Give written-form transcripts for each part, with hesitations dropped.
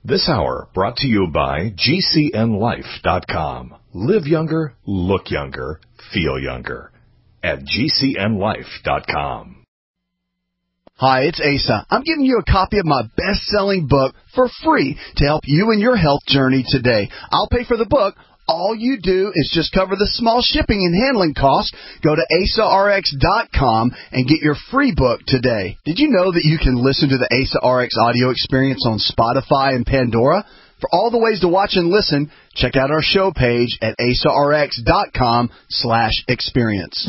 This hour brought to you by GCNLife.com. Live younger, look younger, feel younger. At GCNLife.com. Hi, it's Asa. I'm giving you a copy of my best-selling book for free to help you in your health journey today. I'll pay for the book. All you do is just cover the small shipping and handling costs. Go to AsaRx.com and get your free book today. Did you know that you can listen to the Asa RX audio experience on Spotify and Pandora? For all the ways to watch and listen, check out our show page at AsaRx.com/experience.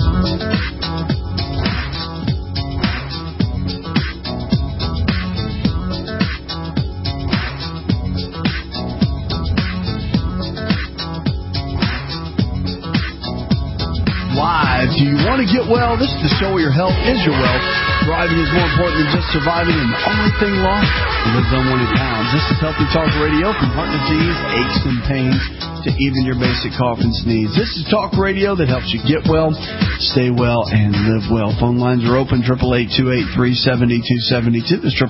Live. Do you want to get well? This is the show where your health is your wealth. Thriving is more important than just surviving, and the only thing lost is unwanted pounds. This is Healthy Talk Radio, from heart disease, aches and pains, to even your basic cough and sneeze. This is talk radio that helps you get well, stay well, and live well. Phone lines are open, 888-283-7272. That's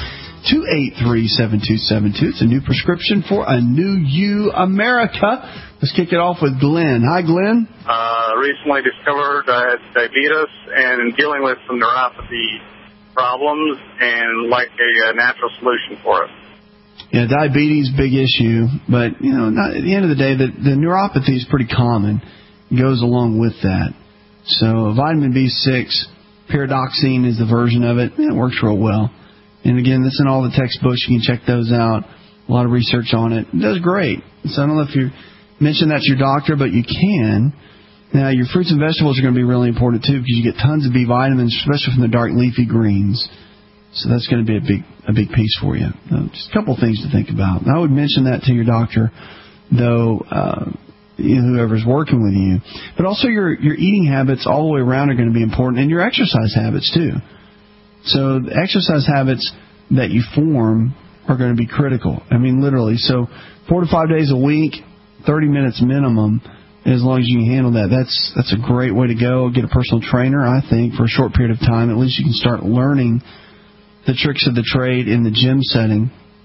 888-283-7272. It's a new prescription for a new you, America. Let's kick it off with Glenn. Hi, Glenn. Recently discovered I had diabetes and dealing with some neuropathy problems and like a natural solution for it. Yeah, diabetes, big issue. But, you know, not, at the end of the day, the neuropathy is pretty common. It goes along with that. So vitamin B6, pyridoxine is the version of it. It works real well. And, again, that's in all the textbooks. You can check those out. A lot of research on it. It does great. So I don't know if you mentioned that to your doctor, but you can. Now, your fruits and vegetables are going to be really important, too, because you get tons of B vitamins, especially from the dark leafy greens. So that's going to be a big piece for you. Just a couple of things to think about. I would mention that to your doctor, though, whoever's working with you. But also your eating habits all the way around are going to be important, and your exercise habits, too. So the exercise habits that you form are going to be critical. I mean, literally. So 4 to 5 days a week, 30 minutes minimum. As long as you can handle that, that's a great way to go. Get a personal trainer, I think, for a short period of time. At least you can start learning the tricks of the trade in the gym setting.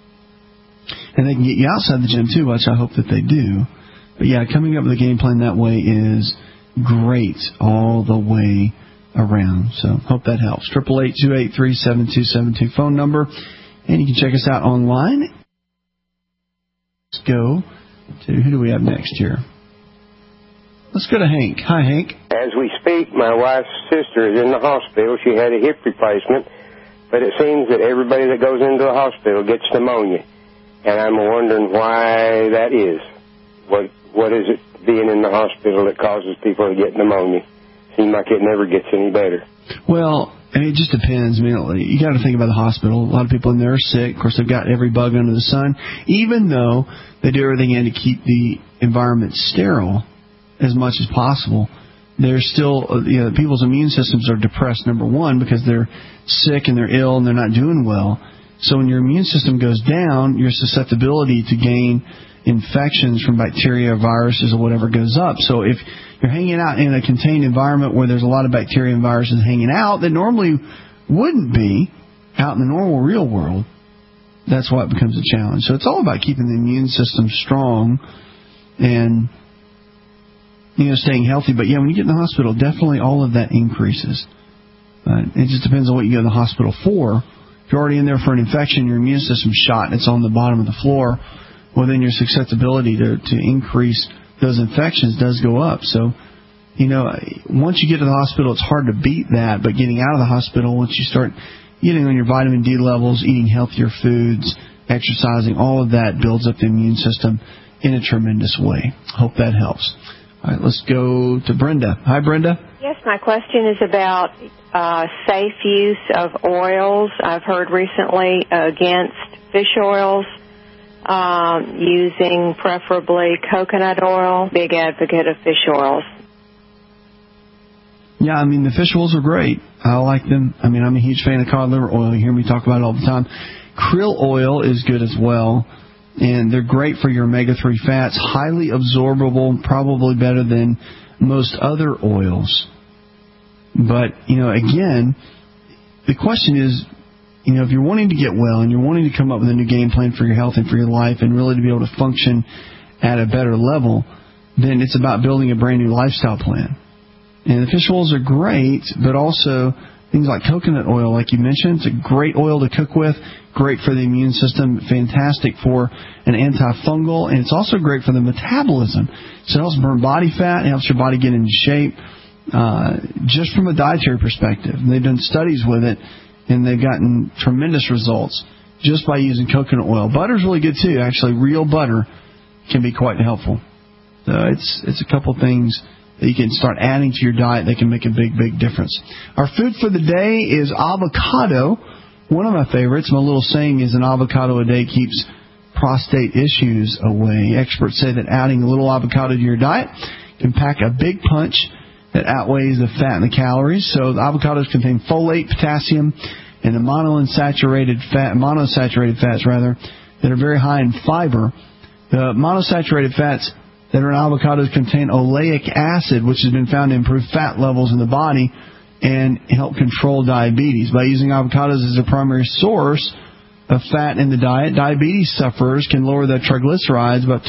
And they can get you outside the gym, too, which I hope that they do. But, yeah, coming up with a game plan that way is great all the way around. So hope that helps. 888-283-7272 phone number. And you can check us out online. Let's go to, who do we have next here? Let's go to Hank. Hi, Hank. As we speak, my wife's sister is in the hospital. She had a hip replacement, but it seems that everybody that goes into the hospital gets pneumonia, and I'm wondering why that is. What is it being in the hospital that causes people to get pneumonia? Seems like it never gets any better. Well, it just depends. I mean, you got to think about the hospital. A lot of people in there are sick. Of course, they've got every bug under the sun. Even though they do everything in to keep the environment sterile as much as possible, there's still, people's immune systems are depressed, number one, because they're sick and they're ill and they're not doing well. So when your immune system goes down, your susceptibility to gain infections from bacteria or viruses or whatever goes up. So if you're hanging out in a contained environment where there's a lot of bacteria and viruses hanging out that normally wouldn't be out in the normal real world, that's why it becomes a challenge. So it's all about keeping the immune system strong and staying healthy. But, yeah, when you get in the hospital, definitely all of that increases. But it just depends on what you go to the hospital for. If you're already in there for an infection, your immune system's shot, and it's on the bottom of the floor, well, then your susceptibility to increase those infections does go up. So, once you get to the hospital, it's hard to beat that. But getting out of the hospital, once you start getting on your vitamin D levels, eating healthier foods, exercising, all of that builds up the immune system in a tremendous way. Hope that helps. All right, let's go to Brenda. Hi, Brenda. Yes, my question is about safe use of oils. I've heard recently against fish oils, using preferably coconut oil. Big advocate of fish oils. Yeah, I mean, the fish oils are great. I like them. I mean, I'm a huge fan of cod liver oil. You hear me talk about it all the time. Krill oil is good as well. And they're great for your omega-3 fats, highly absorbable, probably better than most other oils. But, again, the question is, if you're wanting to get well and you're wanting to come up with a new game plan for your health and for your life and really to be able to function at a better level, then it's about building a brand new lifestyle plan. And the fish oils are great, but also things like coconut oil, like you mentioned, it's a great oil to cook with, great for the immune system, fantastic for an antifungal, and it's also great for the metabolism. So it helps burn body fat, it helps your body get into shape, just from a dietary perspective. And they've done studies with it, and they've gotten tremendous results just by using coconut oil. Butter's really good too. Actually, real butter can be quite helpful. So it's a couple things that you can start adding to your diet that can make a big, big difference. Our food for the day is avocado. One of my favorites, my little saying is an avocado a day keeps prostate issues away. Experts say that adding a little avocado to your diet can pack a big punch that outweighs the fat and the calories. So the avocados contain folate, potassium, and the monosaturated fats that are very high in fiber. The monosaturated fats that are in avocados contain oleic acid, which has been found to improve fat levels in the body and help control diabetes. By using avocados as a primary source of fat in the diet, diabetes sufferers can lower their triglycerides by up to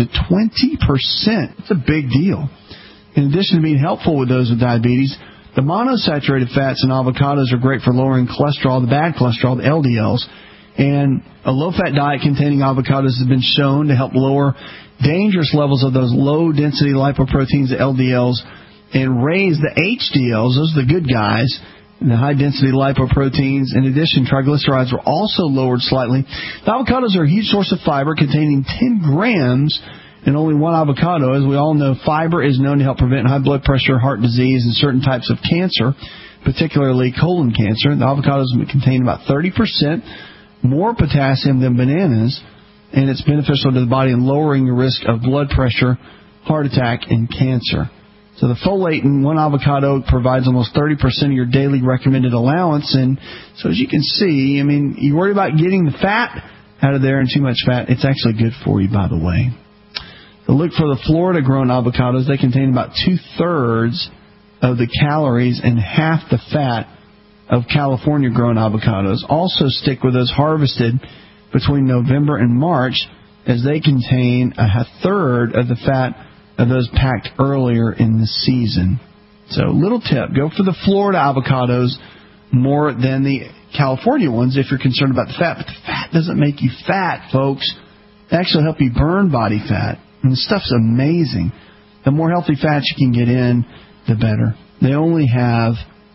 20%. It's a big deal. In addition to being helpful with those with diabetes, the monosaturated fats in avocados are great for lowering cholesterol, the bad cholesterol, the LDLs. And a low-fat diet containing avocados has been shown to help lower dangerous levels of those low-density lipoproteins, the LDLs, and raise the HDLs, those are the good guys, and the high-density lipoproteins. In addition, triglycerides were also lowered slightly. The avocados are a huge source of fiber, containing 10 grams in only one avocado. As we all know, fiber is known to help prevent high blood pressure, heart disease, and certain types of cancer, particularly colon cancer. The avocados contain about 30% more potassium than bananas, and it's beneficial to the body in lowering the risk of blood pressure, heart attack, and cancer. So the folate in one avocado provides almost 30% of your daily recommended allowance. And so as you can see, you worry about getting the fat out of there and too much fat. It's actually good for you, by the way. So look for the Florida-grown avocados. They contain about 2/3 of the calories and half the fat of California-grown avocados. Also stick with those harvested between November and March, as they contain 1/3 of the fat of those packed earlier in the season. So, little tip, go for the Florida avocados more than the California ones if you're concerned about the fat. But the fat doesn't make you fat, folks. It actually helps you burn body fat. And the stuff's amazing. The more healthy fats you can get in, the better. They only have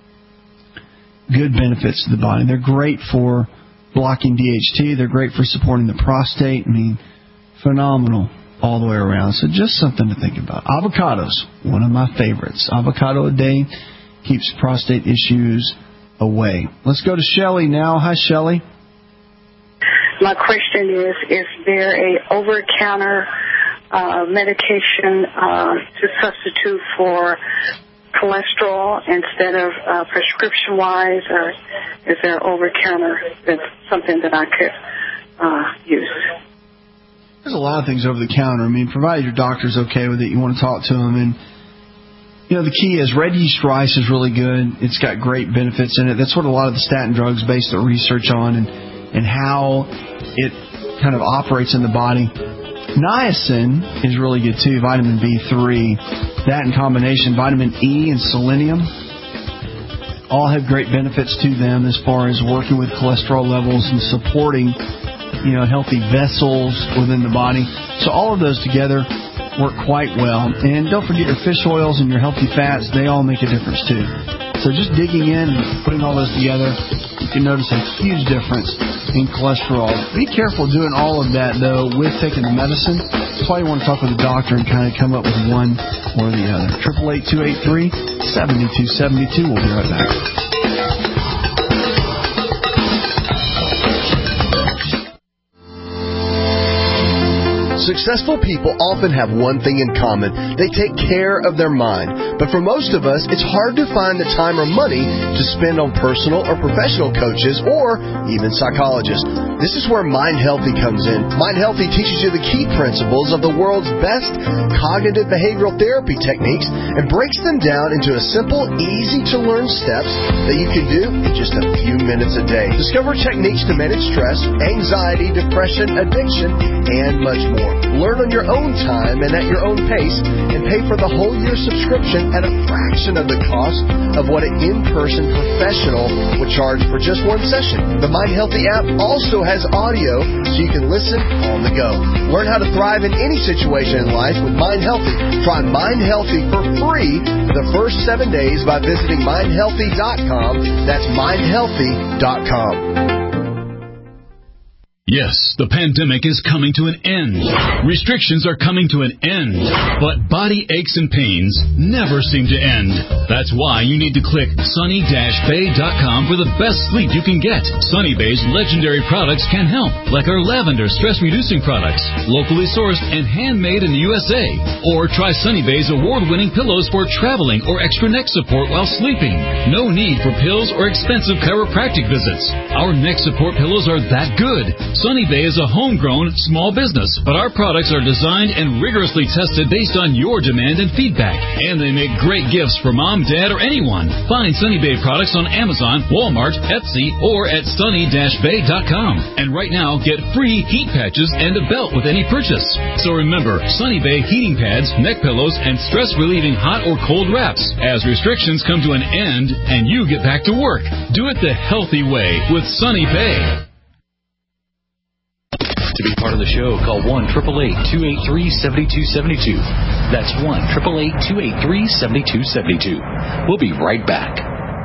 good benefits to the body. They're great for blocking DHT. They're great for supporting the prostate. Phenomenal all the way around. So just something to think about. Avocados, one of my favorites. Avocado a day keeps prostate issues away. Let's go to Shelley now. Hi, Shelley. My question is there a over-counter medication to substitute for cholesterol instead of prescription-wise, or is there over-counter that's something that I could use? There's a lot of things over the counter. Provided your doctor's okay with it, you want to talk to them. And, the key is red yeast rice is really good. It's got great benefits in it. That's what a lot of the statin drugs base their research on and how it kind of operates in the body. Niacin is really good, too, vitamin B3. That in combination, vitamin E and selenium, all have great benefits to them as far as working with cholesterol levels and supporting, healthy vessels within the body. So all of those together work quite well. And don't forget your fish oils and your healthy fats, they all make a difference, too. So just digging in and putting all those together, you can notice a huge difference in cholesterol. Be careful doing all of that, though, with taking the medicine. That's why you want to talk with a doctor and kind of come up with one or the other. 888-283-7272. We'll be right back. Successful people often have one thing in common. They take care of their mind. But for most of us, it's hard to find the time or money to spend on personal or professional coaches or even psychologists. This is where Mind Healthy comes in. Mind Healthy teaches you the key principles of the world's best cognitive behavioral therapy techniques and breaks them down into a simple, easy-to-learn steps that you can do in just a few minutes a day. Discover techniques to manage stress, anxiety, depression, addiction, and much more. Learn on your own time and at your own pace, and pay for the whole year subscription at a fraction of the cost of what an in-person professional would charge for just one session. The Mind Healthy app also has audio so you can listen on the go. Learn how to thrive in any situation in life with Mind Healthy. Try Mind Healthy for free for the first 7 days by visiting mindhealthy.com. That's mindhealthy.com. Yes, the pandemic is coming to an end. Restrictions are coming to an end. But body aches and pains never seem to end. That's why you need to click sunny-bay.com for the best sleep you can get. Sunny Bay's legendary products can help, like our lavender stress-reducing products, locally sourced and handmade in the USA. Or try Sunny Bay's award-winning pillows for traveling or extra neck support while sleeping. No need for pills or expensive chiropractic visits. Our neck support pillows are that good. Sunny Bay is a homegrown small business, but our products are designed and rigorously tested based on your demand and feedback. And they make great gifts for mom, dad, or anyone. Find Sunny Bay products on Amazon, Walmart, Etsy, or at sunny-bay.com. And right now, get free heat patches and a belt with any purchase. So remember, Sunny Bay heating pads, neck pillows, and stress-relieving hot or cold wraps. As restrictions come to an end and you get back to work, do it the healthy way with Sunny Bay. To be part of the show, call 1-888-283-7272. That's 1-888-283-7272. We'll be right back.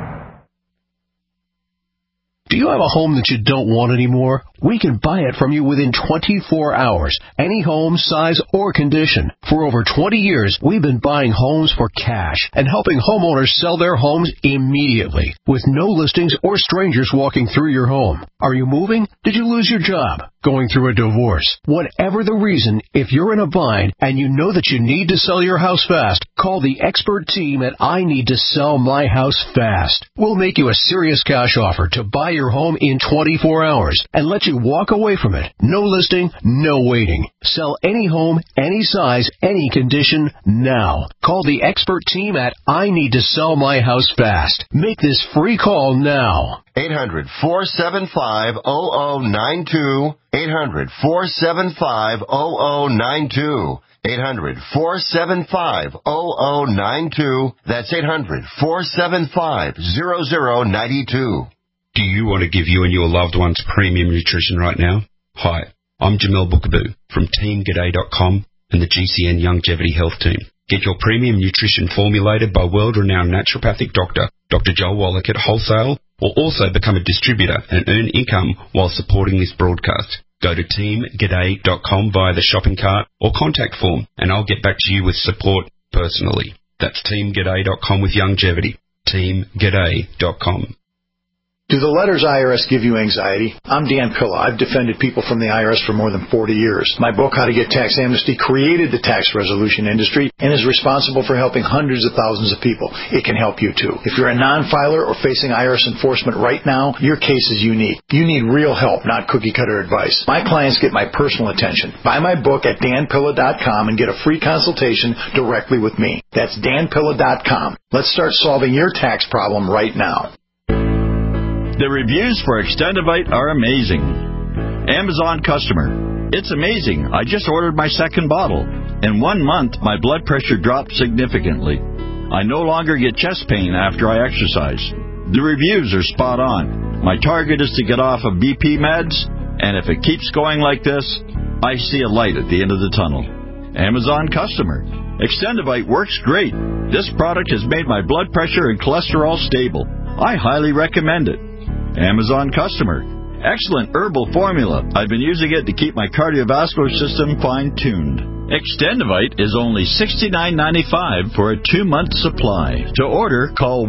Do you have a home that you don't want anymore? We can buy it from you within 24 hours. Any home, size, or condition. For over 20 years, we've been buying homes for cash and helping homeowners sell their homes immediately with no listings or strangers walking through your home. Are you moving? Did you lose your job? Going through a divorce? Whatever the reason, if you're in a bind and you know that you need to sell your house fast, call the expert team at I Need to Sell My House Fast. We'll make you a serious cash offer to buy your home in 24 hours and let you walk away from it. No listing, no waiting. Sell any home, any size, any condition now. Call the expert team at I Need to Sell My House Fast. Make this free call now. 800-475-0092. 800-475-0092. 800-475-0092. That's 800-475-0092. Do you want to give you and your loved ones premium nutrition right now? Hi, I'm Jamel Bookaboo from TeamGaday.com and the GCN Longevity Health Team. Get your premium nutrition formulated by world-renowned naturopathic doctor, Dr. Joel Wallach at wholesale, or also become a distributor and earn income while supporting this broadcast. Go to TeamGaday.com via the shopping cart or contact form, and I'll get back to you with support personally. That's TeamGaday.com with longevity. TeamGaday.com. Do the letters IRS give you anxiety? I'm Dan Pilla. I've defended people from the IRS for more than 40 years. My book, How to Get Tax Amnesty, created the tax resolution industry and is responsible for helping hundreds of thousands of people. It can help you, too. If you're a non-filer or facing IRS enforcement right now, your case is unique. You need real help, not cookie-cutter advice. My clients get my personal attention. Buy my book at danpilla.com and get a free consultation directly with me. That's danpilla.com. Let's start solving your tax problem right now. The reviews for Extendivite are amazing. Amazon customer. It's amazing. I just ordered my second bottle. In 1 month, my blood pressure dropped significantly. I no longer get chest pain after I exercise. The reviews are spot on. My target is to get off of BP meds, and if it keeps going like this, I see a light at the end of the tunnel. Amazon customer. Extendivite works great. This product has made my blood pressure and cholesterol stable. I highly recommend it. Amazon customer. Excellent herbal formula. I've been using it to keep my cardiovascular system fine-tuned. Extendivite is only $69.95 for a 2-month supply. To order, call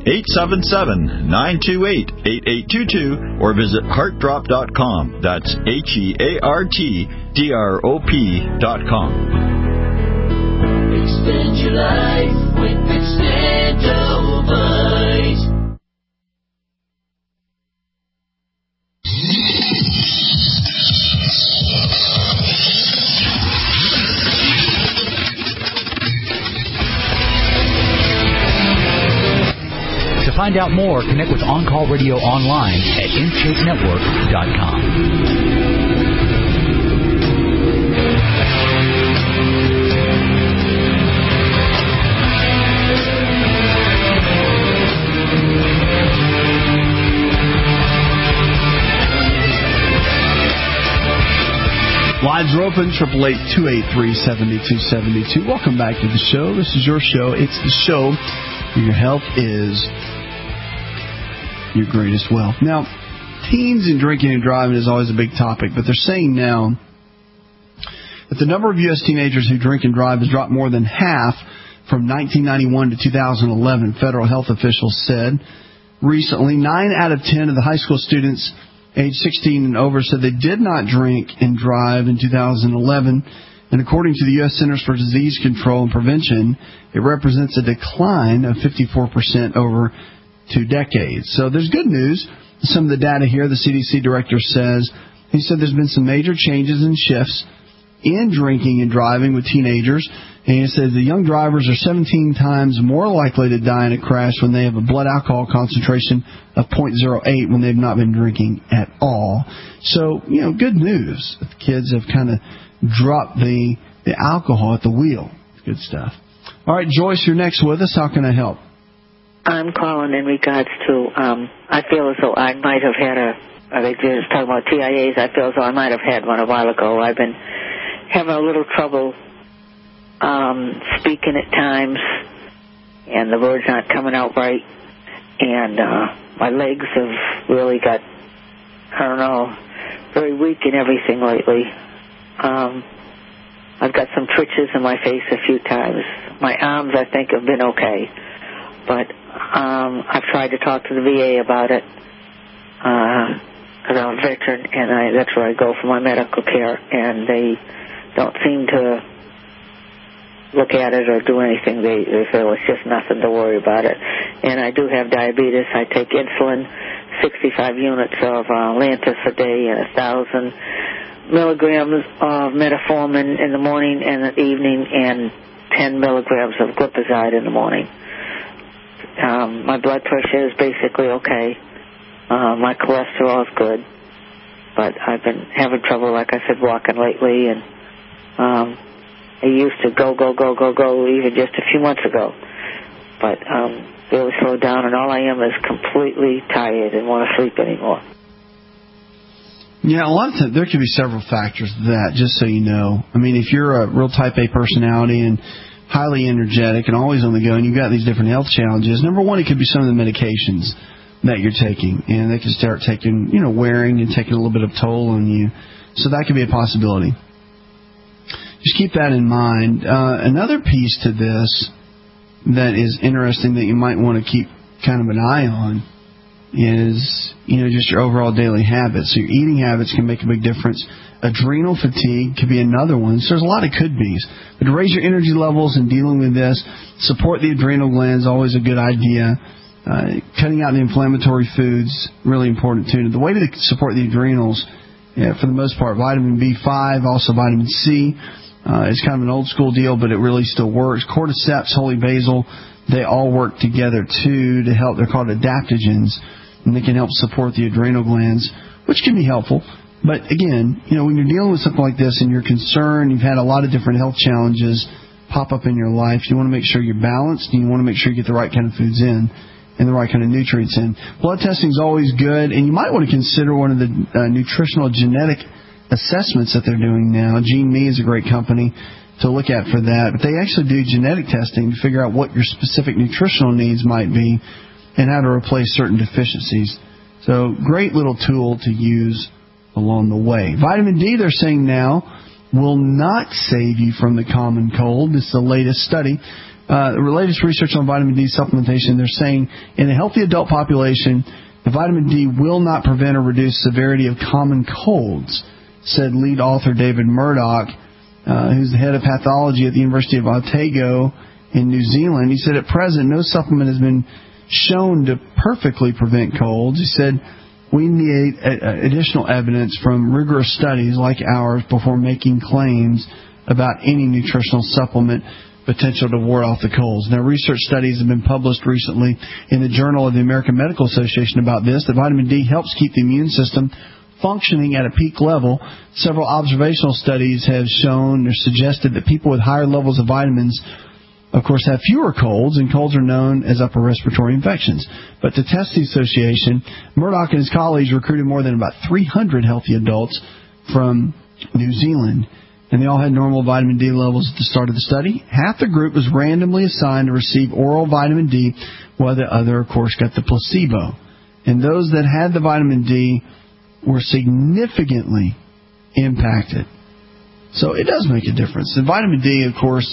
1-877-928-8822 or visit heartdrop.com. That's HEARTDROP.com. Extend your life with Extendivite. To find out more, connect with On Call Radio online at InShapeNetwork.com. Lines are open, 888-283-7272. Welcome back to the show. This is your show. It's the show where your health is your greatest wealth. Now, teens and drinking and driving is always a big topic, but they're saying now that the number of U.S. teenagers who drink and drive has dropped more than half from 1991 to 2011, federal health officials said. Recently, 9 out of 10 of the high school students age 16 and over said they did not drink and drive in 2011. And according to the U.S. Centers for Disease Control and Prevention, it represents a decline of 54% over 2 decades. So there's good news. Some of the data here, the CDC director says, he said there's been some major changes and shifts in drinking and driving with teenagers. And he says the young drivers are 17 times more likely to die in a crash when they have a blood alcohol concentration of 0.08 when they've not been drinking at all. So, good news. The kids have kind of dropped the alcohol at the wheel. Good stuff. All right, Joyce, you're next with us. How can I help? I'm calling in regards to, I feel as though I might have had they just talking about TIAs, I feel as though I might have had one a while ago. I've been having a little trouble speaking at times, and the words aren't coming out right, and my legs have really got, very weak and everything lately. I've got some twitches in my face a few times. My arms, I think, have been okay, but I've tried to talk to the VA about it, because I'm a veteran, and that's where I go for my medical care, and they don't seem to look at it or do anything. They feel it's just nothing to worry about it. And I do have diabetes. I take insulin, 65 units of Lantus a day, and 1,000 milligrams of metformin in the morning and the evening, and 10 milligrams of glipizide in the morning. My blood pressure is basically okay. My cholesterol is good, but I've been having trouble, like I said, walking lately, and I used to go even just a few months ago, but really slowed down, and all I am is completely tired and want to sleep anymore. Yeah, a lot of times there could be several factors to that, just so you know. I mean, if you're a real type A personality and highly energetic and always on the go, and you've got these different health challenges, number one, it could be some of the medications that you're taking, and they can start taking, wearing and taking a little bit of toll on you. So that could be a possibility. Just keep that in mind. Another piece to this that is interesting that you might want to keep kind of an eye on is, just your overall daily habits. So your eating habits can make a big difference. Adrenal fatigue could be another one. So there's a lot of could-bes. But to raise your energy levels in dealing with this, support the adrenal glands, always a good idea. Cutting out the inflammatory foods, really important too. The way to support the adrenals, for the most part, vitamin B5, also vitamin C. It's kind of an old school deal, but it really still works. Cordyceps, holy basil, they all work together too to help. They're called adaptogens, and they can help support the adrenal glands, which can be helpful. But again, when you're dealing with something like this and you're concerned, you've had a lot of different health challenges pop up in your life, you want to make sure you're balanced, and you want to make sure you get the right kind of foods in and the right kind of nutrients in. Blood testing is always good, and you might want to consider one of the nutritional genetic assessments that they're doing now. GeneMe is a great company to look at for that. But they actually do genetic testing to figure out what your specific nutritional needs might be and how to replace certain deficiencies. So great little tool to use along the way. Vitamin D, they're saying now, will not save you from the common cold. This is the latest study. The latest research on vitamin D supplementation, they're saying in a healthy adult population, the vitamin D will not prevent or reduce severity of common colds, said lead author David Murdoch, who's the head of pathology at the University of Otago in New Zealand. He said at present, no supplement has been shown to perfectly prevent colds. He said we need additional evidence from rigorous studies like ours before making claims about any nutritional supplement potential to ward off the colds. Now, research studies have been published recently in the Journal of the American Medical Association about this, that vitamin D helps keep the immune system functioning at a peak level. Several observational studies have shown or suggested that people with higher levels of vitamins, of course, have fewer colds, and colds are known as upper respiratory infections. But to test the association, Murdoch and his colleagues recruited more than about 300 healthy adults from New Zealand, and they all had normal vitamin D levels at the start of the study. Half the group was randomly assigned to receive oral vitamin D, while the other, of course, got the placebo. And those that had the vitamin D were significantly impacted. So it does make a difference. The vitamin D, of course,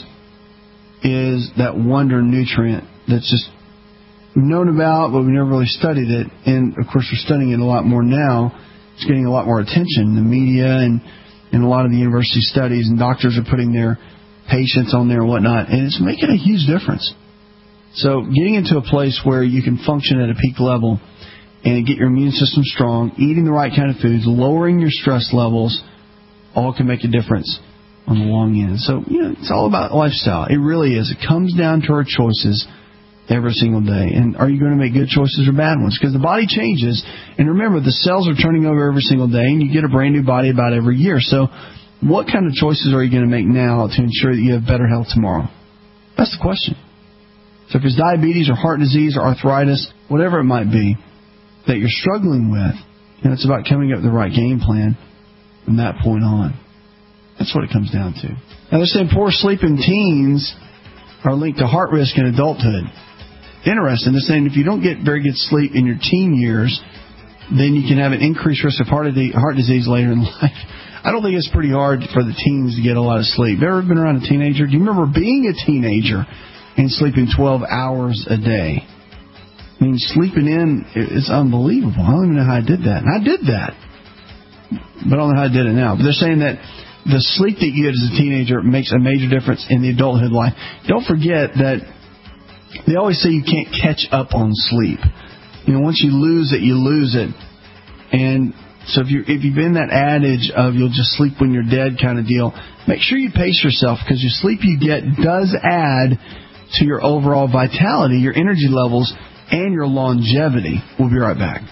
is that wonder nutrient that's just known about, but we never really studied it. And, of course, we're studying it a lot more now. It's getting a lot more attention. The media and a lot of the university studies, and doctors are putting their patients on there and whatnot, and it's making a huge difference. So getting into a place where you can function at a peak level and get your immune system strong, eating the right kind of foods, lowering your stress levels, all can make a difference on the long end. So, it's all about lifestyle. It really is. It comes down to our choices every single day. And are you going to make good choices or bad ones? Because the body changes. And remember, the cells are turning over every single day, and you get a brand new body about every year. So what kind of choices are you going to make now to ensure that you have better health tomorrow? That's the question. So if it's diabetes or heart disease or arthritis, whatever it might be that you're struggling with, it's about coming up with the right game plan from that point on. That's what it comes down to. Now, they're saying poor sleep in teens are linked to heart risk in adulthood. Interesting. They're saying if you don't get very good sleep in your teen years, then you can have an increased risk of heart disease later in life. I don't think it's pretty hard for the teens to get a lot of sleep. Ever been around a teenager? Do you remember being a teenager and sleeping 12 hours a day? I mean, sleeping in is unbelievable. I don't even know how I did that. And I did that. But I don't know how I did it now. But they're saying that the sleep that you get as a teenager makes a major difference in the adulthood life. Don't forget that they always say you can't catch up on sleep. Once you lose it, you lose it. And so if you've been that adage of you'll just sleep when you're dead kind of deal, make sure you pace yourself, because your sleep you get does add to your overall vitality, your energy levels, and your longevity. We'll be right back.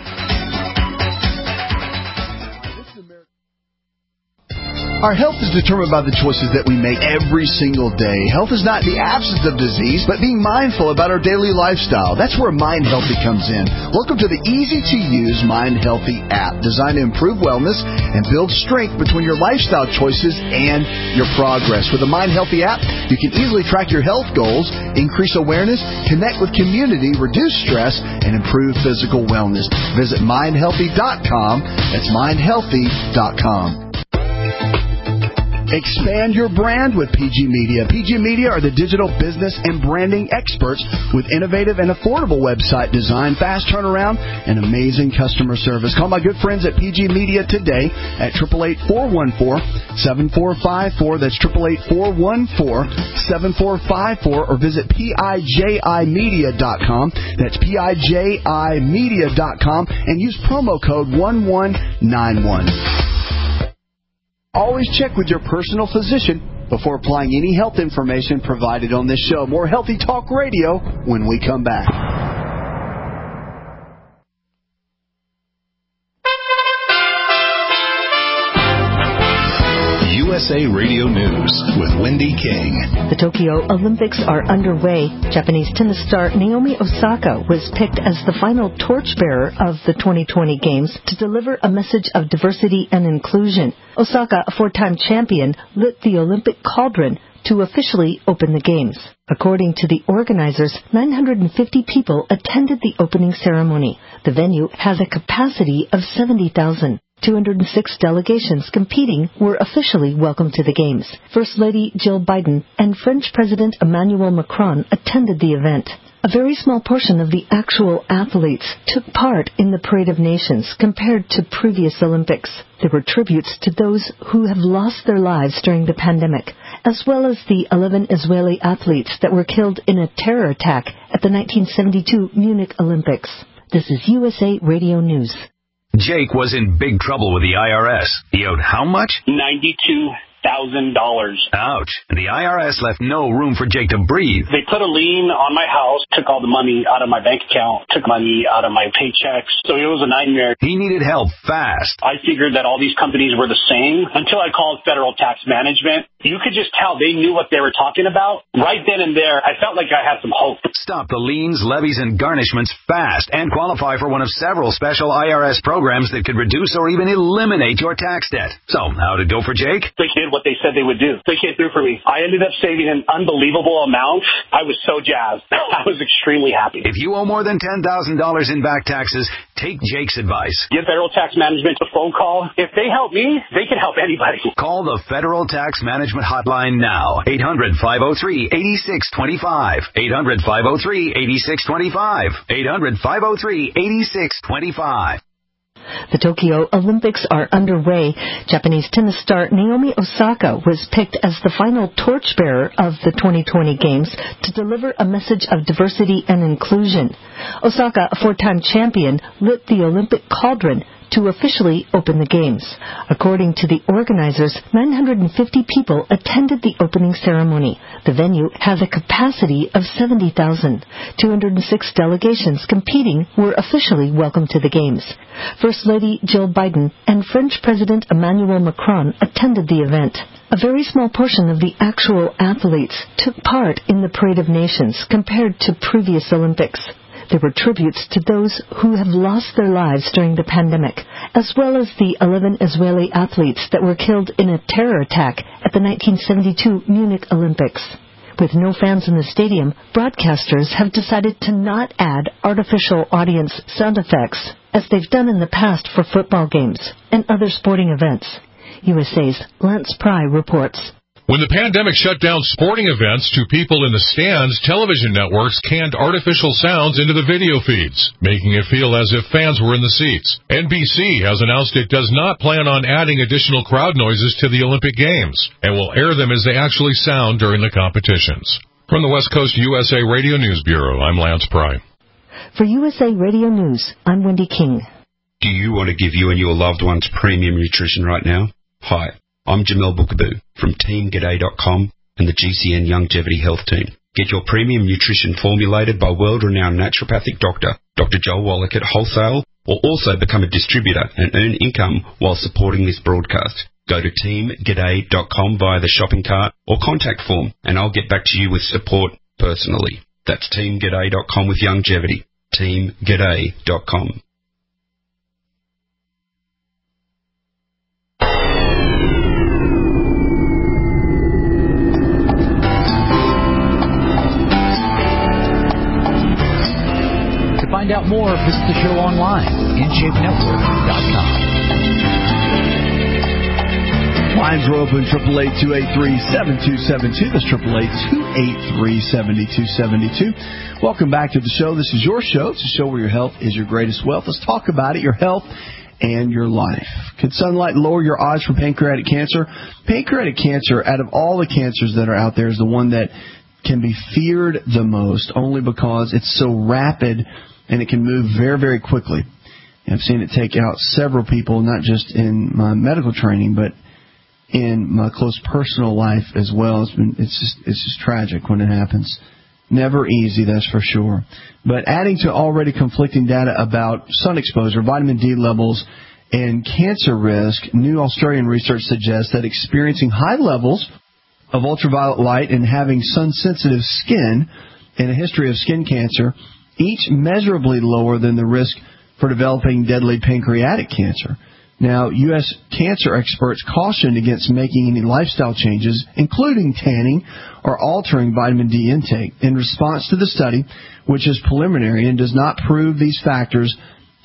Our health is determined by the choices that we make every single day. Health is not the absence of disease, but being mindful about our daily lifestyle. That's where Mind Healthy comes in. Welcome to the easy-to-use Mind Healthy app, designed to improve wellness and build strength between your lifestyle choices and your progress. With the Mind Healthy app, you can easily track your health goals, increase awareness, connect with community, reduce stress, and improve physical wellness. Visit mindhealthy.com. That's mindhealthy.com. Expand your brand with PG Media. PG Media are the digital business and branding experts with innovative and affordable website design, fast turnaround, and amazing customer service. Call my good friends at PG Media today at 888-414-7454. That's 888-414-7454, or visit PIJImedia.com. That's PIJImedia.com, and use promo code 1191. Always check with your personal physician before applying any health information provided on this show. More Healthy Talk Radio when we come back. USA Radio News with Wendy King. The Tokyo Olympics are underway. Japanese tennis star Naomi Osaka was picked as the final torchbearer of the 2020 Games to deliver a message of diversity and inclusion. Osaka, a four-time champion, lit the Olympic cauldron to officially open the Games. According to the organizers, 950 people attended the opening ceremony. The venue has a capacity of 70,000. 206 delegations competing were officially welcomed to the Games. First Lady Jill Biden and French President Emmanuel Macron attended the event. A very small portion of the actual athletes took part in the Parade of Nations compared to previous Olympics. There were tributes to those who have lost their lives during the pandemic, as well as the 11 Israeli athletes that were killed in a terror attack at the 1972 Munich Olympics. This is USA Radio News. Jake was in big trouble with the IRS. He owed how much? $92,000. Ouch. And the IRS left no room for Jake to breathe. They put a lien on my house, took all the money out of my bank account, took money out of my paychecks. So it was a nightmare. He needed help fast. I figured that all these companies were the same until I called Federal Tax Management. You could just tell they knew what they were talking about. Right then and there, I felt like I had some hope. Stop the liens, levies, and garnishments fast and qualify for one of several special IRS programs that could reduce or even eliminate your tax debt. So, how'd it go for Jake? They did what they said they would do. They came through for me. I ended up saving an unbelievable amount. I was so jazzed. I was extremely happy. If you owe more than $10,000 in back taxes, take Jake's advice. Give Federal Tax Management a phone call. If they help me, they can help anybody. Call the Federal Tax Management Hotline now. 800-503-8625. 800-503-8625. 800-503-8625. The Tokyo Olympics are underway. Japanese tennis star Naomi Osaka was picked as the final torchbearer of the 2020 Games to deliver a message of diversity and inclusion. Osaka, a four-time champion, lit the Olympic cauldron to officially open the Games. According to the organizers, 950 people attended the opening ceremony. The venue has a capacity of 70,000. 206 delegations competing were officially welcomed to the Games. First Lady Jill Biden and French President Emmanuel Macron attended the event. A very small portion of the actual athletes took part in the Parade of Nations compared to previous Olympics. There were tributes to those who have lost their lives during the pandemic, as well as the 11 Israeli athletes that were killed in a terror attack at the 1972 Munich Olympics. With no fans in the stadium, broadcasters have decided to not add artificial audience sound effects, as they've done in the past for football games and other sporting events. USA's Lance Pry reports. When the pandemic shut down sporting events to people in the stands, television networks canned artificial sounds into the video feeds, making it feel as if fans were in the seats. NBC has announced it does not plan on adding additional crowd noises to the Olympic Games and will air them as they actually sound during the competitions. From the West Coast USA Radio News Bureau, I'm Lance Pry. For USA Radio News, I'm Wendy King. Do you want to give you and your loved ones premium nutrition right now? Hi. I'm Jamel Bookaboo from TeamGaday.com and the GCN Longevity Health Team. Get your premium nutrition formulated by world-renowned naturopathic doctor, Dr. Joel Wallach at wholesale, or also become a distributor and earn income while supporting this broadcast. Go to TeamGaday.com via the shopping cart or contact form, and I'll get back to you with support personally. That's TeamGaday.com with longevity. TeamGaday.com. To find out more, visit the show online, InShapeNetwork.com. Lines are open, 888-283-7272. That's 888-283-7272. Welcome back to the show. This is your show. It's a show where your health is your greatest wealth. Let's talk about it, your health and your life. Can sunlight lower your odds for pancreatic cancer? Pancreatic cancer, out of all the cancers that are out there, is the one that can be feared the most, only because it's so rapid and it can move very, very quickly. And I've seen it take out several people, not just in my medical training, but in my close personal life as well. It's just tragic when it happens. Never easy, that's for sure. But adding to already conflicting data about sun exposure, vitamin D levels, and cancer risk, new Australian research suggests that experiencing high levels of ultraviolet light and having sun-sensitive skin and a history of skin cancer, each measurably lower than the risk for developing deadly pancreatic cancer. Now, U.S. cancer experts cautioned against making any lifestyle changes, including tanning or altering vitamin D intake, in response to the study, which is preliminary and does not prove these factors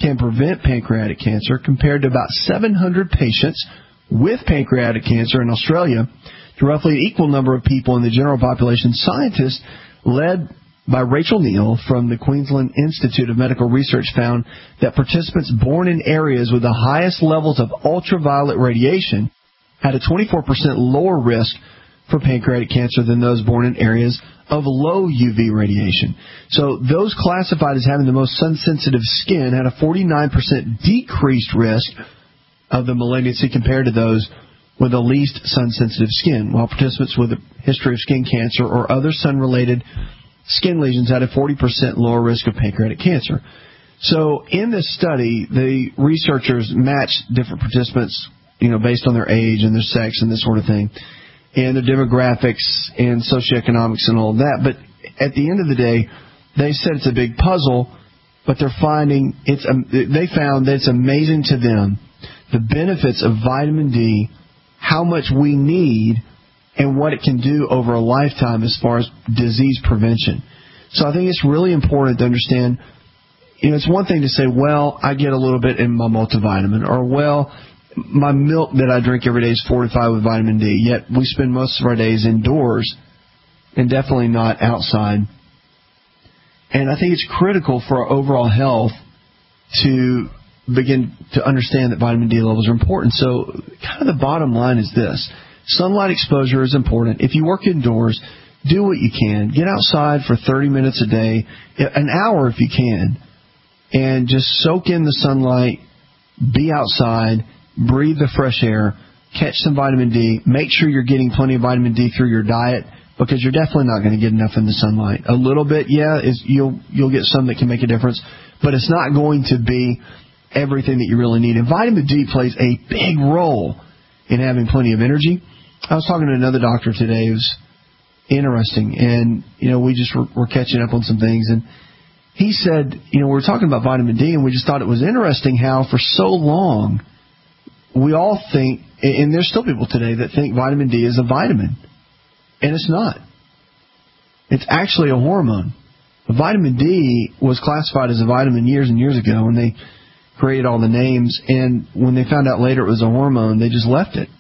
can prevent pancreatic cancer compared to about 700 patients with pancreatic cancer in Australia to roughly an equal number of people in the general population. Scientists led by Rachel Neal from the Queensland Institute of Medical Research found that participants born in areas with the highest levels of ultraviolet radiation had a 24% lower risk for pancreatic cancer than those born in areas of low UV radiation. So those classified as having the most sun-sensitive skin had a 49% decreased risk of the malignancy compared to those with the least sun-sensitive skin, while participants with a history of skin cancer or other sun-related skin lesions had a 40% lower risk of pancreatic cancer. So in this study, the researchers matched different participants, based on their age and their sex and this sort of thing, and their demographics and socioeconomics and all of that. But at the end of the day, they said it's a big puzzle, but they found that it's amazing to them the benefits of vitamin D, how much we need, and what it can do over a lifetime as far as disease prevention. So I think it's really important to understand, it's one thing to say, well, I get a little bit in my multivitamin, or, well, my milk that I drink every day is fortified with vitamin D, yet we spend most of our days indoors and definitely not outside. And I think it's critical for our overall health to begin to understand that vitamin D levels are important. So kind of the bottom line is this. Sunlight exposure is important. If you work indoors, do what you can. Get outside for 30 minutes a day, an hour if you can, and just soak in the sunlight, be outside, breathe the fresh air, catch some vitamin D. Make sure you're getting plenty of vitamin D through your diet, because you're definitely not going to get enough in the sunlight. A little bit, you'll get some that can make a difference, but it's not going to be everything that you really need. And vitamin D plays a big role in having plenty of energy. I was talking to another doctor today. It was interesting, and we just were catching up on some things, and he said, we were talking about vitamin D, and we just thought it was interesting how for so long we all think, and there's still people today that think vitamin D is a vitamin, and it's not. It's actually a hormone. Vitamin D was classified as a vitamin years and years ago, and they created all the names, and when they found out later it was a hormone, they just left it.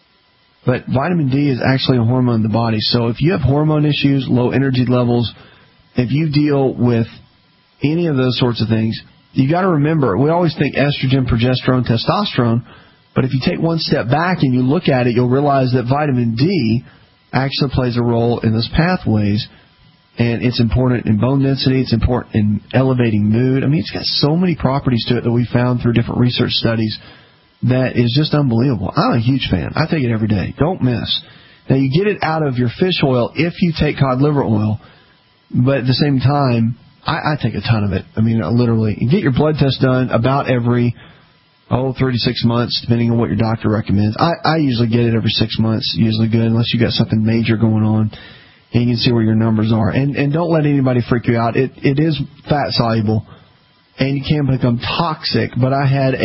But vitamin D is actually a hormone in the body. So if you have hormone issues, low energy levels, if you deal with any of those sorts of things, you got to remember, we always think estrogen, progesterone, testosterone, but if you take one step back and you look at it, you'll realize that vitamin D actually plays a role in those pathways, and it's important in bone density, it's important in elevating mood. I mean, it's got so many properties to it that we found through different research studies that is just unbelievable. I'm a huge fan. I take it every day. Don't miss. Now, you get it out of your fish oil if you take cod liver oil, but at the same time, I take a ton of it. I mean, literally. You get your blood test done about every 3 to 6 months, depending on what your doctor recommends. I usually get it every 6 months, usually good, unless you got something major going on, and you can see where your numbers are. And don't let anybody freak you out. It is fat soluble, and you can become toxic. But I had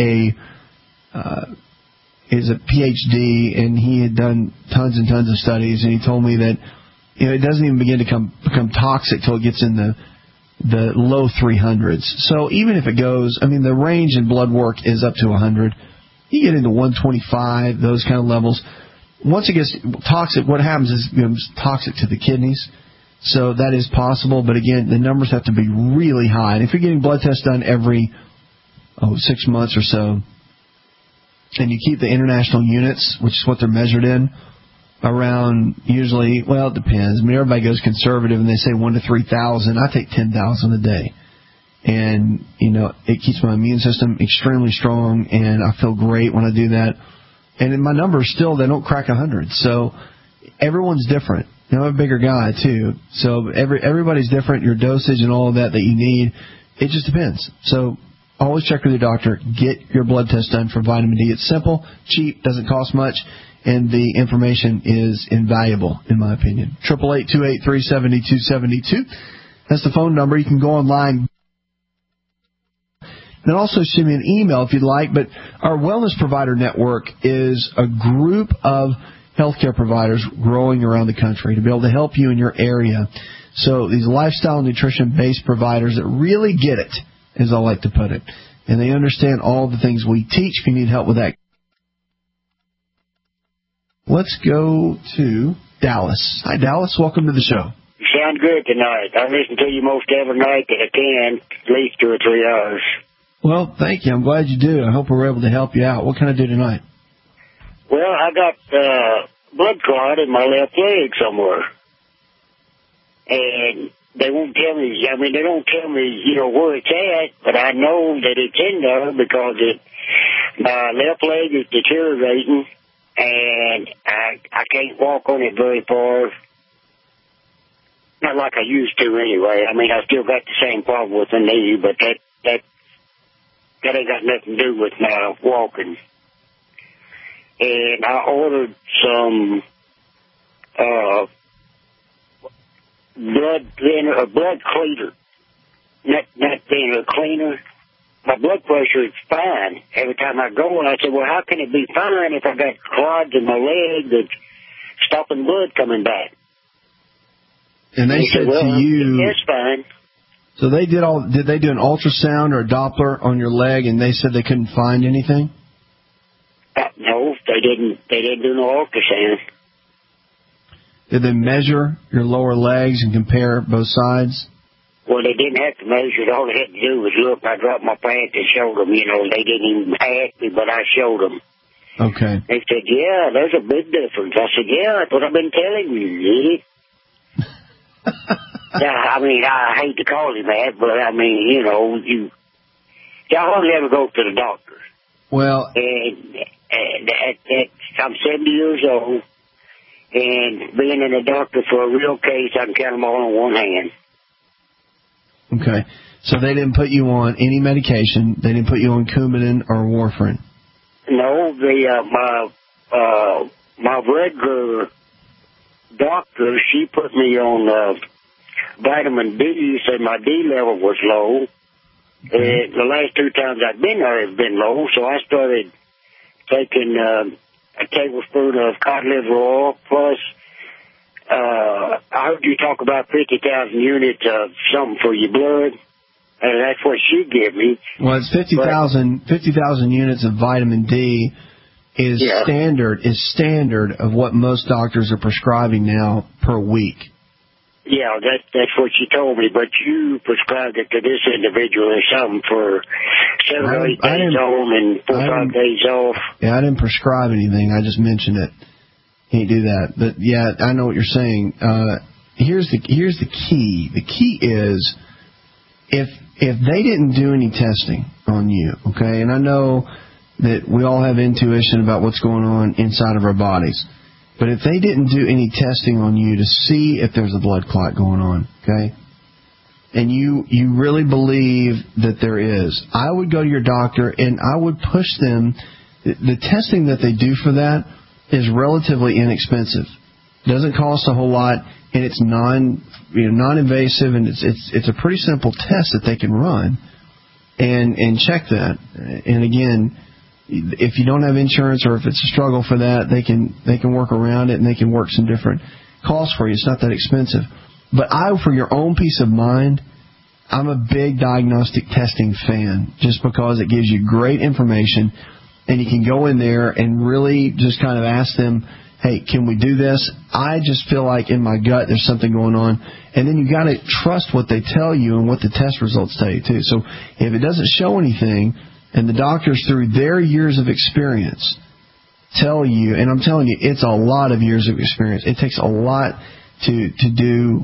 is a PhD, and he had done tons and tons of studies, and he told me that it doesn't even begin to become toxic till it gets in the low 300s. So even if it goes, the range in blood work is up to 100. You get into 125, those kind of levels. Once it gets toxic, what happens is it becomes toxic to the kidneys. So that is possible, but again, the numbers have to be really high. And if you're getting blood tests done every 6 months or so, and you keep the international units, which is what they're measured in, around usually, well, it depends. Everybody goes conservative and they say 1,000 to 3,000. I take 10,000 a day. And, it keeps my immune system extremely strong, and I feel great when I do that. And in my numbers still, they don't crack 100. So everyone's different. I'm a bigger guy, too. So everybody's different. Your dosage and all of that you need, it just depends. So always check with your doctor. Get your blood test done for vitamin D. It's simple, cheap, doesn't cost much, and the information is invaluable, in my opinion. 888-283-7272. That's the phone number. You can go online. And also send me an email if you'd like. But our Wellness Provider Network is a group of healthcare providers growing around the country to be able to help you in your area. So these lifestyle nutrition-based providers that really get it, as I like to put it. and they understand all the things we teach. If you need help with that, let's go to Dallas. Hi, Dallas. Welcome to the show. You sound good tonight. I listen to you most every night that I can, at least 2 or 3 hours. Well, thank you. I'm glad you do. I hope we're able to help you out. What can I do tonight? Well, I got blood clot in my left leg somewhere. And they won't tell me, they don't tell me, where it's at, but I know that it's in there because my left leg is deteriorating, and I can't walk on it very far. Not like I used to anyway. I still got the same problem with the knee, but that ain't got nothing to do with my walking. And I ordered some blood thinner, a blood cleaner. Not thinner, cleaner. My blood pressure is fine every time I go, and I said, well, how can it be fine if I got clots in my leg that's stopping blood coming back? And they said to you, that's fine. So did they do an ultrasound or a Doppler on your leg, and they said they couldn't find anything? No, they didn't do no ultrasound. Did they measure your lower legs and compare both sides? Well, they didn't have to measure it. All they had to do was look. I dropped my pants and showed them. They didn't even ask me, but I showed them. Okay. They said, yeah, there's a big difference. I said, yeah, that's what I've been telling you, idiot. Yeah, I hate to call him that, but you hardly ever go to the doctor. Well, and I'm 70 years old, and being in a doctor for a real case, I can count them all on one hand. Okay, so they didn't put you on any medication. They didn't put you on Coumadin or warfarin. No, my regular doctor, she put me on vitamin D, said my D level was low. And the last 2 times I've been there have been low, so I started taking a tablespoon of cod liver oil, plus I heard you talk about 50,000 units of something for your blood, and that's what she gave me. Well, it's 50,000 units of vitamin D is standard of what most doctors are prescribing now per week. Yeah, that's what she told me, but you prescribed it to this individual or something for 7 or 8 days on and 4 or 5 days off. Yeah, I didn't prescribe anything. I just mentioned it. Can't do that. But, yeah, I know what you're saying. Here's the key. The key is if they didn't do any testing on you, okay, and I know that we all have intuition about what's going on inside of our bodies, but if they didn't do any testing on you to see if there's a blood clot going on, okay, and you really believe that there is, I would go to your doctor and I would push them. The testing that they do for that is relatively inexpensive. It doesn't cost a whole lot, and it's non-invasive, and it's a pretty simple test that they can run and check that. And again, if you don't have insurance or if it's a struggle for that, they can work around it and they can work some different costs for you. It's not that expensive. But for your own peace of mind, I'm a big diagnostic testing fan just because it gives you great information and you can go in there and really just kind of ask them, hey, can we do this? I just feel like in my gut there's something going on. And then you got to trust what they tell you and what the test results tell you too. So if it doesn't show anything, and the doctors, through their years of experience, tell you, and I'm telling you, it's a lot of years of experience. It takes a lot to do,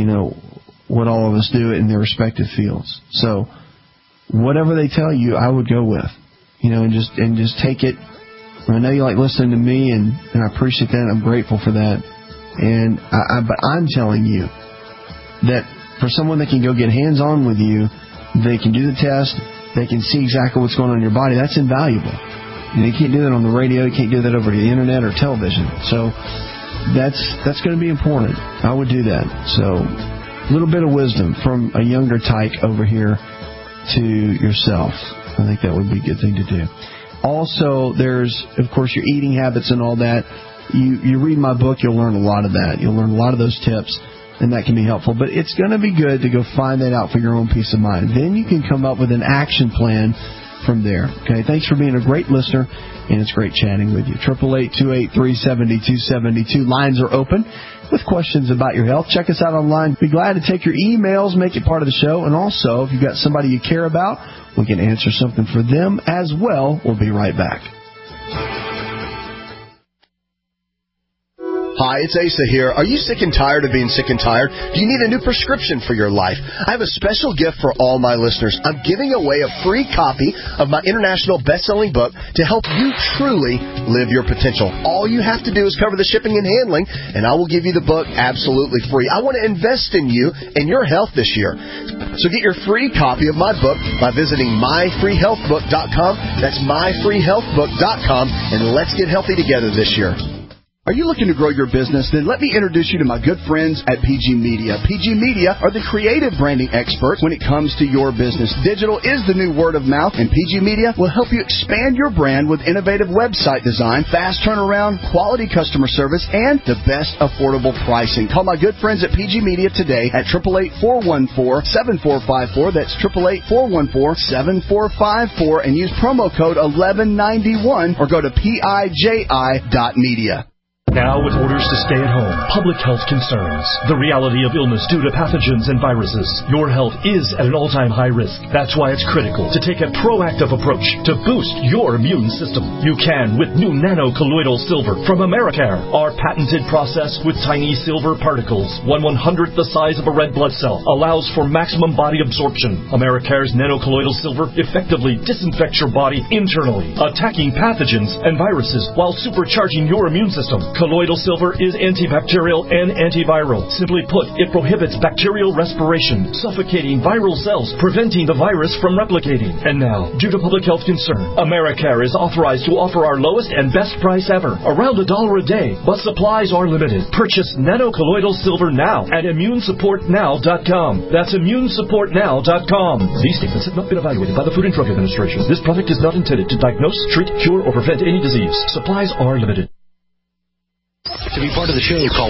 what all of us do in their respective fields. So whatever they tell you, I would go with, and just take it. I know you like listening to me, and I appreciate that. I'm grateful for that. And but I'm telling you that for someone that can go get hands-on with you, they can do the test. They can see exactly what's going on in your body. That's invaluable. You can't do that on the radio. You can't do that over the internet or television. So that's going to be important. I would do that. So a little bit of wisdom from a younger tyke over here to yourself. I think that would be a good thing to do. Also, there's, of course, your eating habits and all that. You read my book, you'll learn a lot of that. You'll learn a lot of those tips. And that can be helpful. But it's going to be good to go find that out for your own peace of mind. Then you can come up with an action plan from there. Okay, thanks for being a great listener, and it's great chatting with you. 888-283-7272. Lines are open with questions about your health. Check us out online. Be glad to take your emails, make it part of the show, and also, if you've got somebody you care about, we can answer something for them as well. We'll be right back. Hi, it's Asa here. Are you sick and tired of being sick and tired? Do you need a new prescription for your life? I have a special gift for all my listeners. I'm giving away a free copy of my international best-selling book to help you truly live your potential. All you have to do is cover the shipping and handling, and I will give you the book absolutely free. I want to invest in you and your health this year. So get your free copy of my book by visiting myfreehealthbook.com. That's myfreehealthbook.com, and let's get healthy together this year. Are you looking to grow your business? Then let me introduce you to my good friends at PG Media. PG Media are the creative branding experts when it comes to your business. Digital is the new word of mouth, and PG Media will help you expand your brand with innovative website design, fast turnaround, quality customer service, and the best affordable pricing. Call my good friends at PG Media today at 888-414-7454. That's 888-414-7454, and use promo code 1191 or go to PIJI.media. Now, with orders to stay at home, public health concerns, the reality of illness due to pathogens and viruses, your health is at an all-time high risk. That's why it's critical to take a proactive approach to boost your immune system. You can with new nano-colloidal silver from Americare. Our patented process with tiny silver particles, 1/100th the size of a red blood cell, allows for maximum body absorption. Americare's nano-colloidal silver effectively disinfects your body internally, attacking pathogens and viruses while supercharging your immune system. Colloidal silver is antibacterial and antiviral. Simply put, it prohibits bacterial respiration, suffocating viral cells, preventing the virus from replicating. And now, due to public health concern, Americare is authorized to offer our lowest and best price ever, around $1 a day, but supplies are limited. Purchase nano-colloidal silver now at immunesupportnow.com. That's immunesupportnow.com. These statements have not been evaluated by the Food and Drug Administration. This product is not intended to diagnose, treat, cure, or prevent any disease. Supplies are limited. To be part of the show, call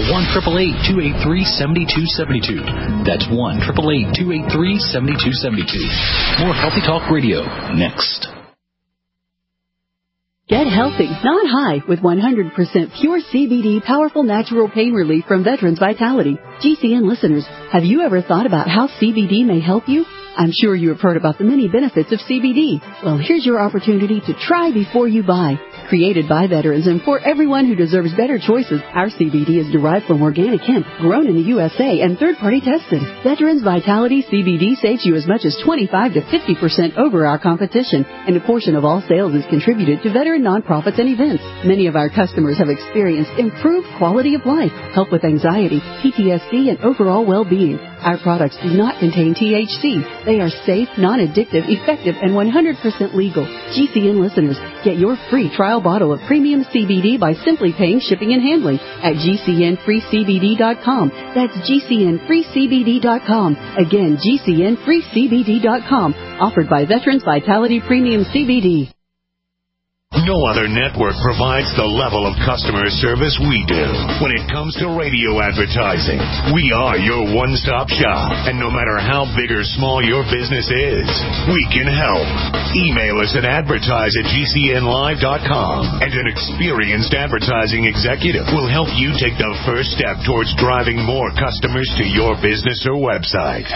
1-888-283-7272. That's 1-888-283-7272. More Healthy Talk Radio next. Get healthy, not high, with 100% pure CBD powerful natural pain relief from Veterans Vitality. GCN listeners, have you ever thought about how CBD may help you? I'm sure you have heard about the many benefits of CBD. Well, here's your opportunity to try before you buy. Created by veterans and for everyone who deserves better choices, our CBD is derived from organic hemp, grown in the USA, and third-party tested. Veterans Vitality CBD saves you as much as 25 to 50% over our competition, and a portion of all sales is contributed to veteran nonprofits and events. Many of our customers have experienced improved quality of life, help with anxiety, PTSD, and overall well-being. Our products do not contain THC. They are safe, non-addictive, effective, and 100% legal. GCN listeners, get your free trial bottle of premium CBD by simply paying shipping and handling at GCNFreeCBD.com. That's GCNFreeCBD.com. Again, GCNFreeCBD.com. Offered by Veterans Vitality Premium CBD. No other network provides the level of customer service we do. When it comes to radio advertising, we are your one-stop shop. And no matter how big or small your business is, we can help. Email us at advertise@gcnlive.com, and an experienced advertising executive will help you take the first step towards driving more customers to your business or website.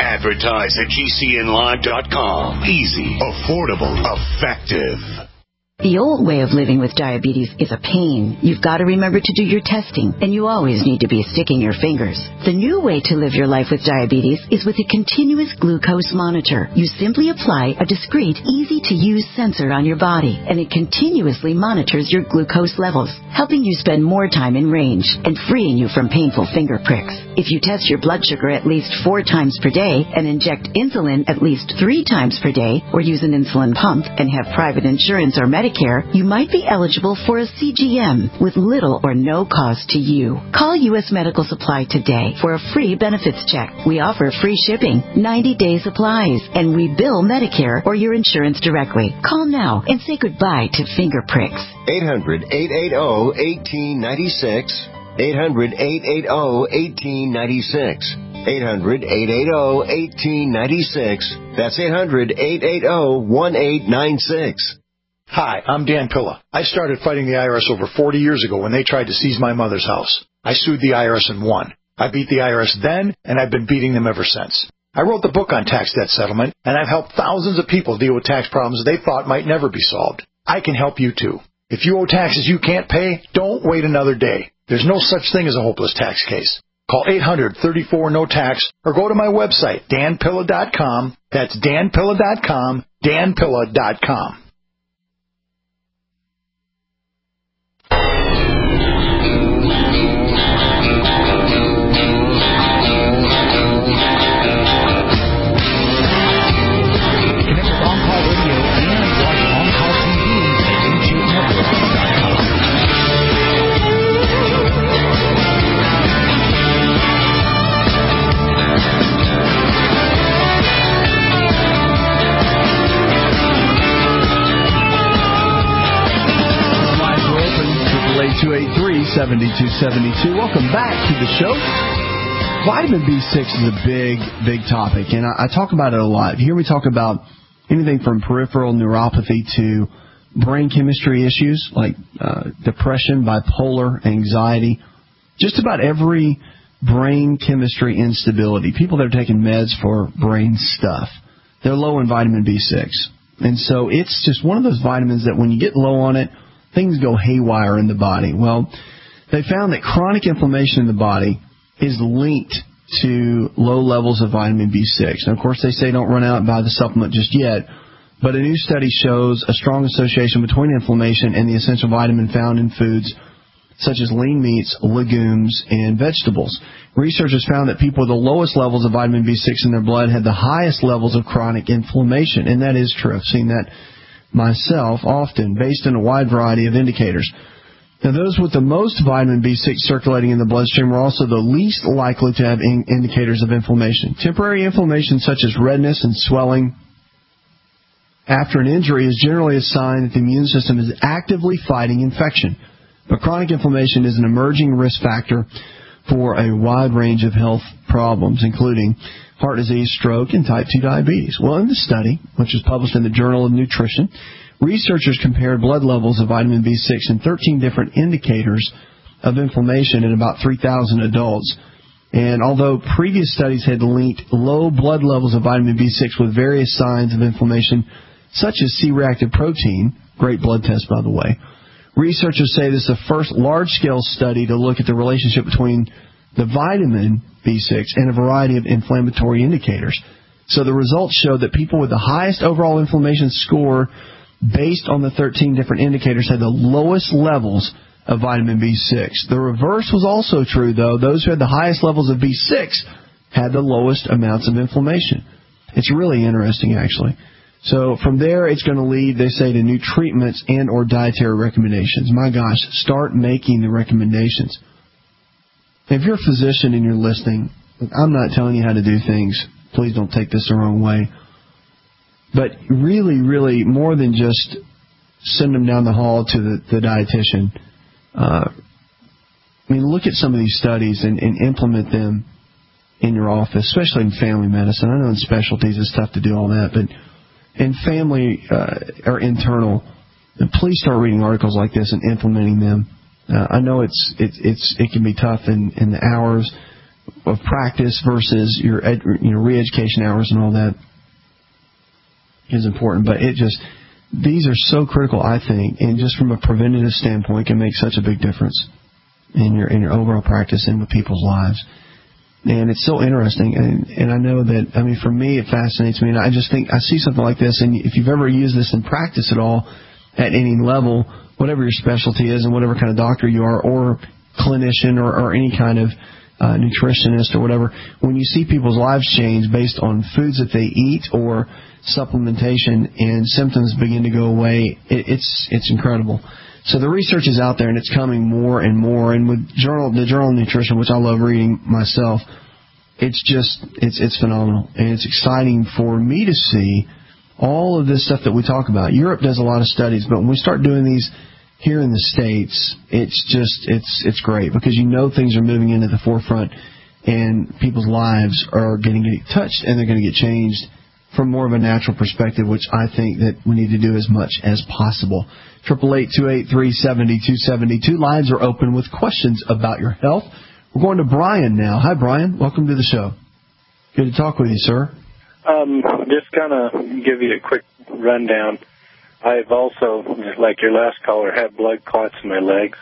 Advertise@gcnlive.com. Easy, affordable, effective. The old way of living with diabetes is a pain. You've got to remember to do your testing, and you always need to be sticking your fingers. The new way to live your life with diabetes is with a continuous glucose monitor. You simply apply a discreet, easy-to-use sensor on your body, and it continuously monitors your glucose levels, helping you spend more time in range and freeing you from painful finger pricks. If you test your blood sugar at least 4 times per day and inject insulin at least 3 times per day, or use an insulin pump and have private insurance or Medicare, you might be eligible for a CGM with little or no cost to you. Call U.S. Medical Supply today for a free benefits check. We offer free shipping, 90-day supplies, and we bill Medicare or your insurance directly. Call now and say goodbye to finger pricks. 800-880-1896. 800-880-1896. 800-880-1896. That's 800-880-1896. Hi, I'm Dan Pilla. I started fighting the IRS over 40 years ago when they tried to seize my mother's house. I sued the IRS and won. I beat the IRS then, and I've been beating them ever since. I wrote the book on tax debt settlement, and I've helped thousands of people deal with tax problems they thought might never be solved. I can help you too. If you owe taxes you can't pay, don't wait another day. There's no such thing as a hopeless tax case. Call 800-34-NO-TAX or go to my website, danpilla.com. That's danpilla.com, danpilla.com. Welcome back to the show. Vitamin B6 is a big, big topic, and I talk about it a lot. If you hear me talk about anything from peripheral neuropathy to brain chemistry issues like depression, bipolar, anxiety, just about every brain chemistry instability, people that are taking meds for brain stuff, they're low in vitamin B6. And so it's just one of those vitamins that when you get low on it, things go haywire in the body. Well, they found that chronic inflammation in the body is linked to low levels of vitamin B6. And, of course, they say don't run out and buy the supplement just yet, but a new study shows a strong association between inflammation and the essential vitamin found in foods such as lean meats, legumes, and vegetables. Researchers found that people with the lowest levels of vitamin B6 in their blood had the highest levels of chronic inflammation, and that is true. I've seen that myself often, based on a wide variety of indicators. Now, those with the most vitamin B6 circulating in the bloodstream are also the least likely to have indicators of inflammation. Temporary inflammation such as redness and swelling after an injury is generally a sign that the immune system is actively fighting infection. But chronic inflammation is an emerging risk factor for a wide range of health problems, including heart disease, stroke, and type 2 diabetes. Well, in this study, which was published in the Journal of Nutrition, researchers compared blood levels of vitamin B6 in 13 different indicators of inflammation in about 3,000 adults. And although previous studies had linked low blood levels of vitamin B6 with various signs of inflammation, such as C-reactive protein, great blood test, by the way, researchers say this is the first large-scale study to look at the relationship between the vitamin B6 and a variety of inflammatory indicators. So the results show that people with the highest overall inflammation score based on the 13 different indicators had the lowest levels of vitamin B6. The reverse was also true, though. Those who had the highest levels of B6 had the lowest amounts of inflammation. It's really interesting, actually. So from there, it's going to lead, they say, to new treatments and or dietary recommendations. My gosh, start making the recommendations. If you're a physician and you're listening, I'm not telling you how to do things. Please don't take this the wrong way. But really, really, more than just send them down the hall to the dietitian. Look at some of these studies and implement them in your office, especially in family medicine. I know in specialties it's tough to do all that, but in family or internal, please start reading articles like this and implementing them. I know it can be tough in the hours of practice versus your re-education hours and all that is important, but these are so critical, I think, and just from a preventative standpoint can make such a big difference in your overall practice and with people's lives. And it's so interesting, and I know that, for me, it fascinates me, and I just think I see something like this, and if you've ever used this in practice at all, at any level, whatever your specialty is and whatever kind of doctor you are, or clinician, or any kind of nutritionist or whatever, when you see people's lives change based on foods that they eat or supplementation and symptoms begin to go away, it's incredible. So the research is out there, and it's coming more and more. And with the Journal of Nutrition, which I love reading myself, it's phenomenal. And it's exciting for me to see all of this stuff that we talk about. Europe does a lot of studies, but when we start doing these here in the States, it's great because things are moving into the forefront. and people's lives are going to get touched, and they're going to get changed from more of a natural perspective, which I think that we need to do as much as possible. 888-283-7272. Lines are open with questions about your health. We're going to Brian now. Hi, Brian. Welcome to the show. Good to talk with you, sir. Just kind of give you a quick rundown. I've also, like your last caller, had blood clots in my legs.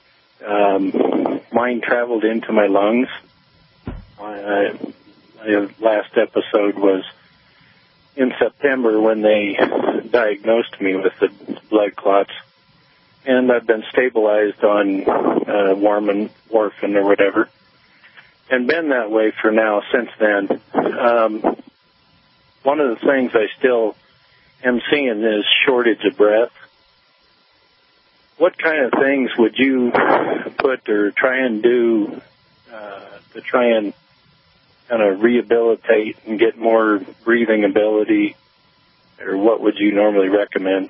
Mine traveled into my lungs. My last episode was in September when they diagnosed me with the blood clots. And I've been stabilized on warfarin or whatever, and been that way for now since then. One of the things I still am seeing is shortage of breath. What kind of things would you put or try and do to try and kind of rehabilitate and get more breathing ability, or what would you normally recommend?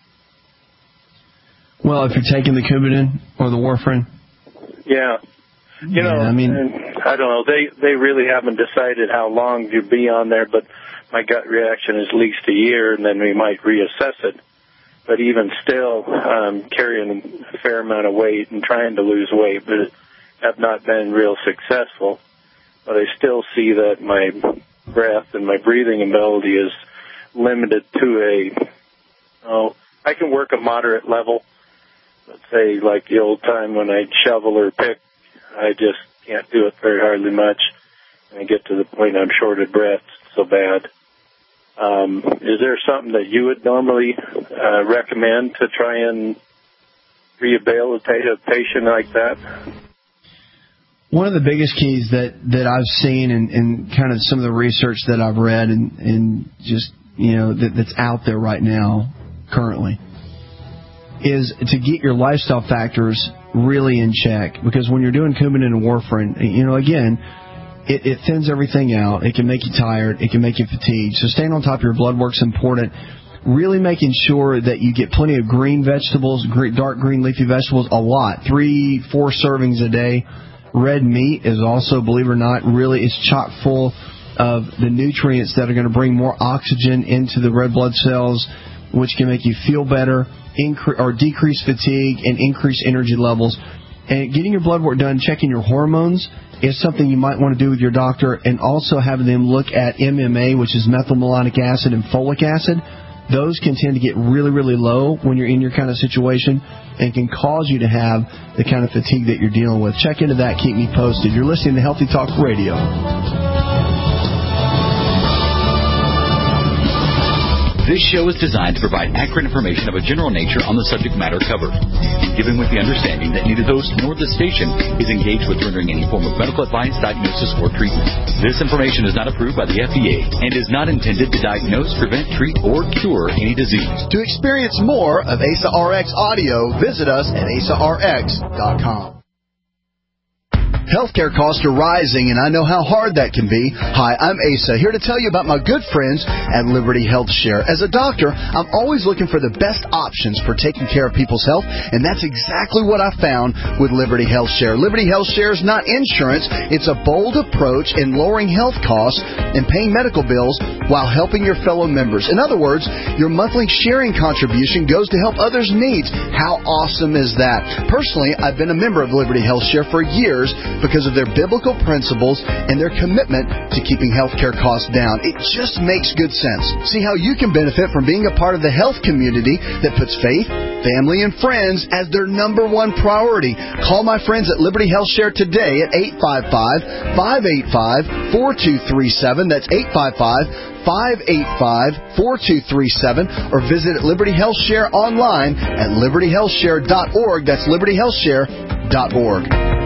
Well, if you're taking the Coumadin or the warfarin? Yeah. You know, I mean, I don't know. They really haven't decided how long you'd be on there, but my gut reaction is at least a year, and then we might reassess it. But even still, carrying a fair amount of weight and trying to lose weight, but have not been real successful. But I still see that my breath and my breathing ability is limited to I can work a moderate level. Let's say like the old time when I'd shovel or pick, I just can't do it very hardly much. And I get to the point I'm short of breath so bad. Is there something that you would normally recommend to try and rehabilitate a patient like that? One of the biggest keys that I've seen and kind of some of the research that I've read and just, that's out there right now currently is to get your lifestyle factors really in check. Because when you're doing Coumadin and warfarin, again, it thins everything out. It can make you tired. It can make you fatigued. So staying on top of your blood work's important. Really making sure that you get plenty of green vegetables, dark green leafy vegetables, a lot, 3-4 servings a day. Red meat is also, believe it or not, really is chock full of the nutrients that are going to bring more oxygen into the red blood cells, which can make you feel better, decrease fatigue, and increase energy levels. And getting your blood work done, checking your hormones, is something you might want to do with your doctor, and also having them look at MMA, which is methylmalonic acid, and folic acid. Those can tend to get really, really low when you're in your kind of situation and can cause you to have the kind of fatigue that you're dealing with. Check into that. Keep me posted. You're listening to Healthy Talk Radio. This show is designed to provide accurate information of a general nature on the subject matter covered, given with the understanding that neither host nor the station is engaged with rendering any form of medical advice, diagnosis, or treatment. This information is not approved by the FDA and is not intended to diagnose, prevent, treat, or cure any disease. To experience more of ASA RX audio, visit us at asarx.com. Healthcare costs are rising, and I know how hard that can be. Hi, I'm Asa, here to tell you about my good friends at Liberty Health Share. As a doctor, I'm always looking for the best options for taking care of people's health, and that's exactly what I found with Liberty Health Share. Liberty Health Share is not insurance. It's a bold approach in lowering health costs and paying medical bills while helping your fellow members. In other words, your monthly sharing contribution goes to help others' needs. How awesome is that? Personally, I've been a member of Liberty Health Share for years because of their biblical principles and their commitment to keeping healthcare costs down. It just makes good sense. See how you can benefit from being a part of the health community that puts faith, family, and friends as their number one priority. Call my friends at Liberty Health Share today at 855-585-4237. That's 855-585-4237, or visit Liberty Health Share online at libertyhealthshare.org. That's libertyhealthshare.org.